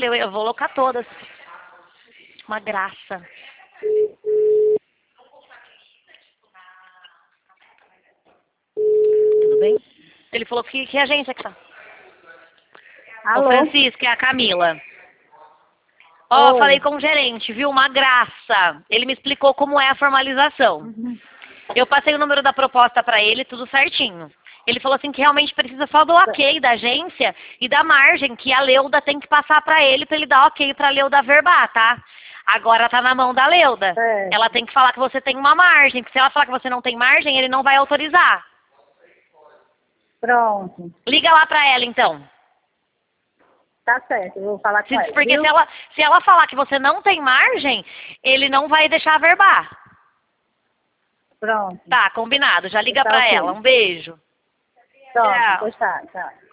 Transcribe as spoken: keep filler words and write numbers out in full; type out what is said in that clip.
olha, eu, eu vou alocar todas. Uma graça. Tudo bem? Ele falou que, que agência que tá. Alô? O Francisco, é a Camila. Ó, Oi. falei com o gerente, viu? Uma graça. Ele me explicou como é a formalização. Uhum. Eu passei o número da proposta pra ele, tudo certinho. Ele falou assim que realmente precisa só do ok da agência e da margem que a Leuda tem que passar pra ele pra ele dar ok pra Leuda verbar, tá? Agora tá na mão da Leuda. Certo. Ela tem que falar que você tem uma margem, porque se ela falar que você não tem margem, ele não vai autorizar. Pronto. Liga lá pra ela então. Tá certo, eu vou falar Se- com ela, porque viu? se ela, se ela falar que você não tem margem, ele não vai deixar verbar. Pronto. Tá, combinado. Já liga Tá pra ok. ela. Um beijo. Pronto, Tchau. pois tá, tchau.